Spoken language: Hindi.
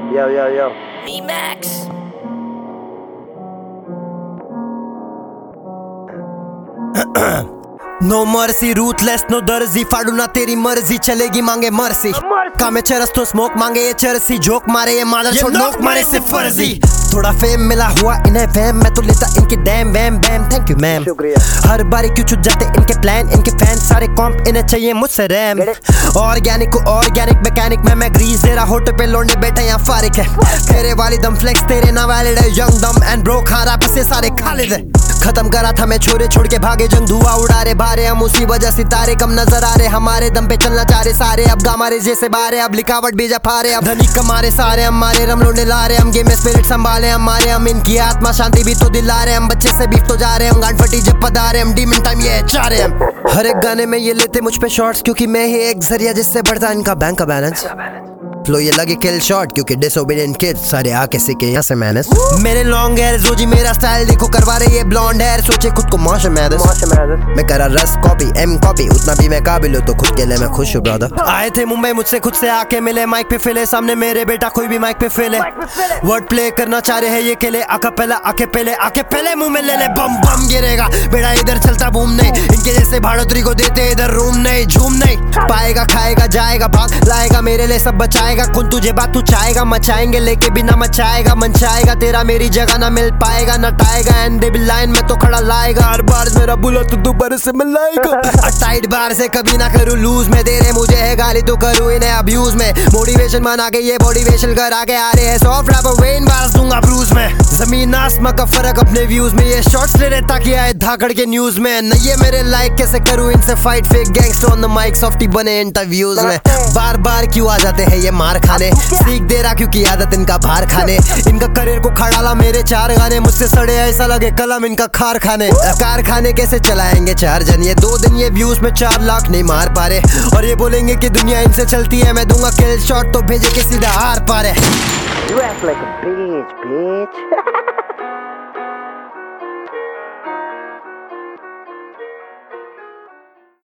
Yo. Me Max. No mercy ruthless no दर्जी फाड़ू ना तेरी मर्जी चलेगी मांगे मर्सी कामे चरस तो स्मोक मांगे ये चरसी जोक मारे ये मादर छोड़ नोक मारे से फर्जी थोड़ा फेम मिला हुआ इन्हें फैम मैं तो लेता इनके डैम वैम बैम थैंक यू मैम हर बारी क्यों छुट जाते इनके प्लान इनके फैन सारे कॉम्प इन्हें चाहिए मुझसे रैम ऑर्गेनिक को ऑर्गेनिक मैकेनिक मैं ग्रीस दे रहा होटल पे लोंडे बैठे यहाँ फारिक है तेरे वाली दम फ्लेक्स तेरे ना वैलिड है यंग दम एंड ब्रो खा रहा से सारे खालिद है खत्म करा था मैं छोरे छोड़ के भागे जंग धुआं उड़ा रहे बारे हम उसी वजह सितारे कम नजर आ रहे हमारे दम पे चलना चाह रहे सारे अब गामारे जैसे बारे अब लिखावट बीजा फारे अब धनी कमारे सारे हमारे रम लोंडे ला रहे हम गेम में स्पिरिट संभाले हमारे हम इनकी आत्मा शांति भी तो दिला रहे हम बच्चे से बीफ तो जा रहे हम गांड फटी जब पदा रहे हम डीमन टाइम ये चाह रहे हम हर एक गाने में ये लेते मुझ पे शॉट्स क्योंकि मैं ही एक जरिया जिससे बढ़ता इनका बैंक का बैलेंस फ्लो ये लगे किल शॉट क्योंकि डिसोबीडिएंट किड्स सारे आके सीखे यहाँ से मैनेज मेरे लॉन्ग हेयर जोजी मेरा स्टाइल देखो करवा रहे ये ब्लॉन्ड हेयर सोचे खुद को मौश मैं करा रस कॉपी एम कॉपी उतना भी मैं काबिल हूँ तो खुद के लिए मैं खुश हूँ ब्रदर आए थे मुंबई मुझसे खुद से आके मिले माइक पे फेले सामने मेरे बेटा कोई भी माइक पे फेले वर्ड प्ले करना चाह रहे हैं ये केले आके पहले मुंह में ले ले बम बम गिरेगा बेड़ा इधर चलता बूम नहीं इनके जैसे भाड़ोतरी को देते इधर रूम नहीं झूम नहीं पाएगा खाएगा जाएगा भाग लाएगा मेरे लिए सब बचाएगा कौन तुझे बात तू चाहेगा मचाएंगे लेके बिना मचाएगा मनचाएगा तेरा मेरी जगह ना मिल पाएगा नटाएगा एंड डेबिल लाइन में तो खड़ा लाएगा हर बार मेरा बुला तो दोबारा से मिलाएगा टाइट बार से कभी ना करूँ लूज में दे रहे मुझे है गाली तो करूँ इन्हें अब्यूज में मोटिवेशन बना के ये मोटिवेशन कर आगे आ रहे हैं सॉफ्ट रैपर वेन बार्स दूंगा ब्रूज में जमीन आसमां का फर्क अपने व्यूज में ये शॉर्ट्स ले रहे ताकि आए धाकड़ के न्यूज में नहीं ये मेरे लाइक कैसे करूँ इनसे fight fake gangster on the mic softy बने इंटरव्यूज में बार बार क्यों आ जाते हैं ये मार खाने सीख दे रहा क्योंकि आदत इनका बाहर खाने इनका करियर को खड़ा ला मेरे 4 गाने मुझसे सड़े ऐसा लगे कलम इनका कारखाने कैसे चलाएंगे 4 जन ये 2 दिन ये व्यूज में 4 लाख नहीं मार पा रहे और ये बोलेंगे कि दुनिया इनसे चलती है मैं दूंगा किल शॉट तो भेजे के सीधा हार पा रहे You act like a bitch.